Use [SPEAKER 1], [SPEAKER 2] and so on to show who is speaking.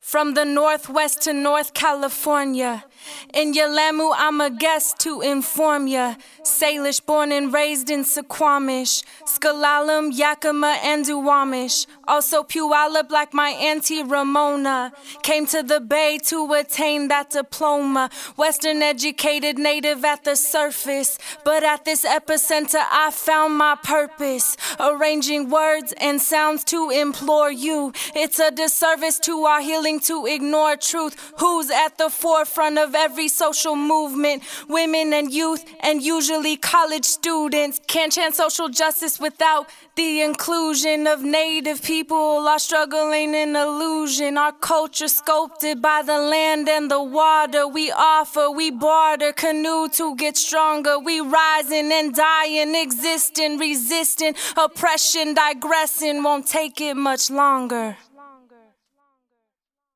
[SPEAKER 1] From the Northwest to North California. In Yalamu, I'm a guest to inform ya. Salish, born and raised in Suquamish. Skalalam, Yakima, and Duwamish. Also Puyallup like my auntie Ramona. Came to the Bay to attain that diploma. Western educated native at the surface. But at this epicenter I found my purpose. Arranging words and sounds to implore you. It's a disservice to our healing to ignore truth. Who's at the forefront of every social movement? Women and youth, and usually college students. Can't chant social justice without the inclusion of native people. Our struggling in illusion. Our culture sculpted by the land and the water. We offer, we barter, canoe to get stronger. We rising and dying, existing, resisting, oppression, digressing. Won't take it much longer.